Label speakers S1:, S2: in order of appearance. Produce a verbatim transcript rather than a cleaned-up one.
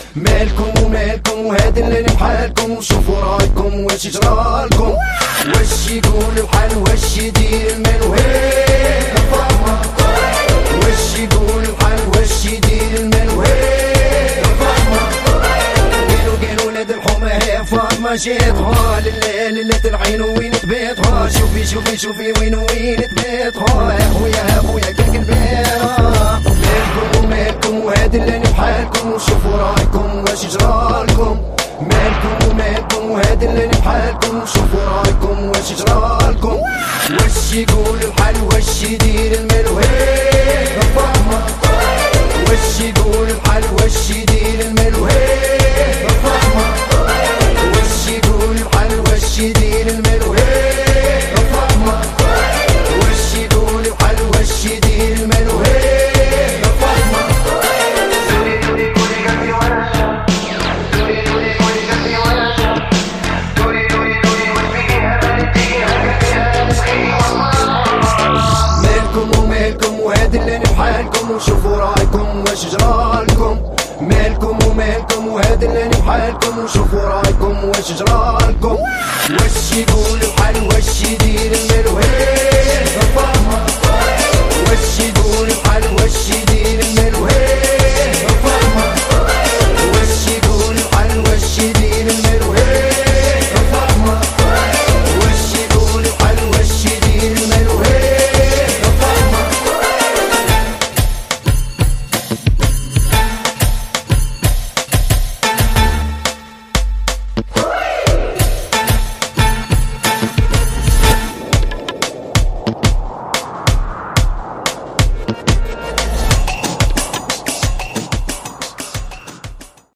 S1: مالكم ومالكم وهاد اللي بحالكم، وشوفوا رايكم واش يجرالكم، واش يقول الحال واش يدير المال وهي فاطمة، واش يقول الحال واش يدير المال وهي فاطمة، قالوا قالوا ولاد الحومة هي فاطمة جيتها لله لله العين وين تبيتها، شوفي شوفي شوفي وين وين تبيتها، يا خويا يا خويا كاك البيرة، مالكم ومالكم وهاد اللي بحالكم، وشوفوا رايكم واش يجرالكم، مالكم ومالكم وهاد اللي بحالكم، وشوفوا رايكم واش يجرالكم، واش يقول الحال واش يدير المال وهي فاطمة، واش يقول الحال واش يدير المال وهي فاطمة، واش يقول الحال واش يدير المال وهي فاطمة، واش يقول الحال واش يدير المال وهي فاطمة. مالكم ومالكم وهاد اللي بحالكم، وشوفوا رايكم واش جرالكم، مالكم ومالكم وهاد اللي بحالكم، وشوفوا رايكم واش جرالكم، واش يقول الحال واش يدير المال وهي فاطمة، واش يقول الحال واش يدير